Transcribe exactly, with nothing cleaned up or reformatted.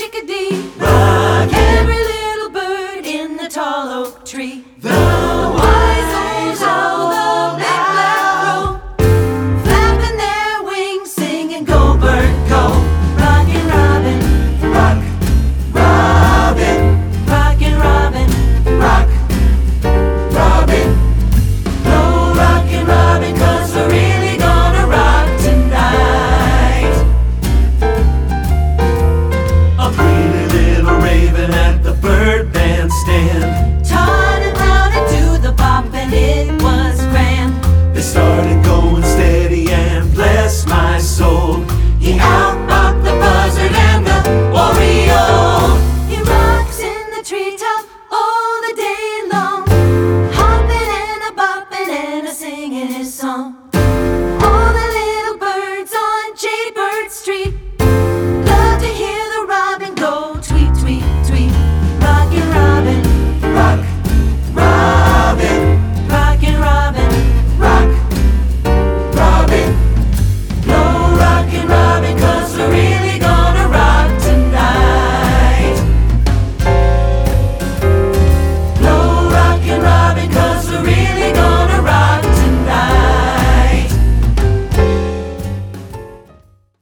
chickadee, rockin'. every little bird in the tall oak tree. The wise old owl, the big black crow, flapping their wings, singing, "Go bird, go!" Rockin' Robin, rock, robin, rockin' Robin, rock, robin. go rockin' Robin, 'cause we're really gonna rock tonight. A pretty little raven at the bird bandstand, Todd and Brown and do the bop, and it was grand. they started going steady, and bless my soul, he outbopped the buzzard and the oriole. He rocks in the treetop all the day long, hopping and a bopping and a singing his song. All the little birds on Jadebird Street